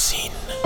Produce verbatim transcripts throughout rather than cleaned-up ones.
یاسین.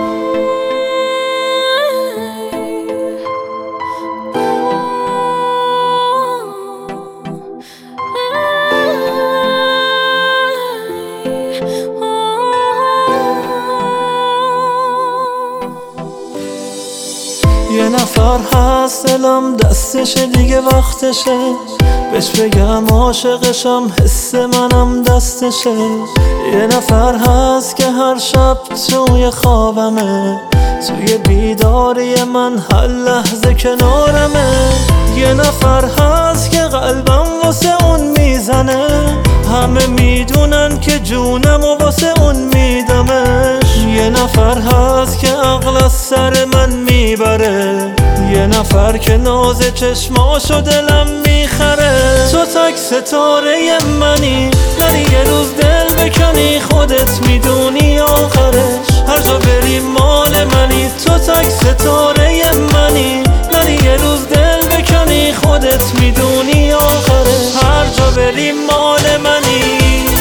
یه نفر هست دلم دستشه دیگه وقتشه، بهش بگم عاشقشم حس منم دستشه. یه نفر هست که هر شب توی خوابمه، توی بیداری من هر لحظه کنارمه. یه نفر هست که قلبم واسه اون میزنه، همه میدونن که جونم و واسه اون میدمش. یه نفر هست که عقل از سر من میبره، یه نفر که ناز چشماشو دلم میخره. تو تک ستاره منی، نری یه روز دل بکنی، خودت میدونی آخرش هر جا بری مال منی. تو تک ستاره منی، نری یه روز دل بکنی، خودت میدونی آخرش هر جا بری مال منی.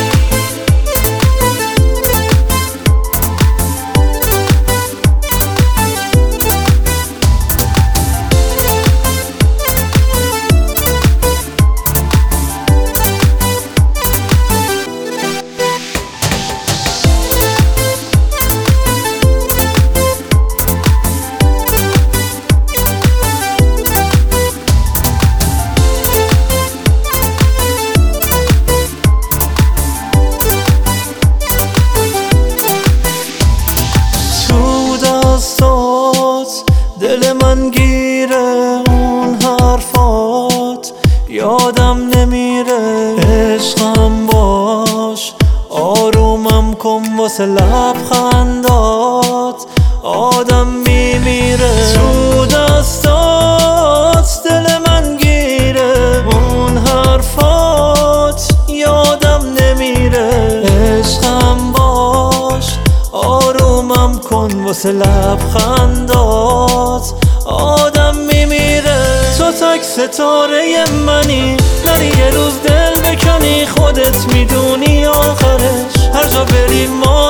دل من گیره اون حرفات، یادم نمیره عشقم باش. آرومم کن واسه لبخندات، آدم میمیره تو دستات. دل من گیره اون حرفات، یادم نمیره عشقم باش. آرومم کن واسه لبخندات، آدم میمیره. تو تک ستاره منی، نری یه روز دل بکنی، خودت میدونی آخرش هر جا بری ما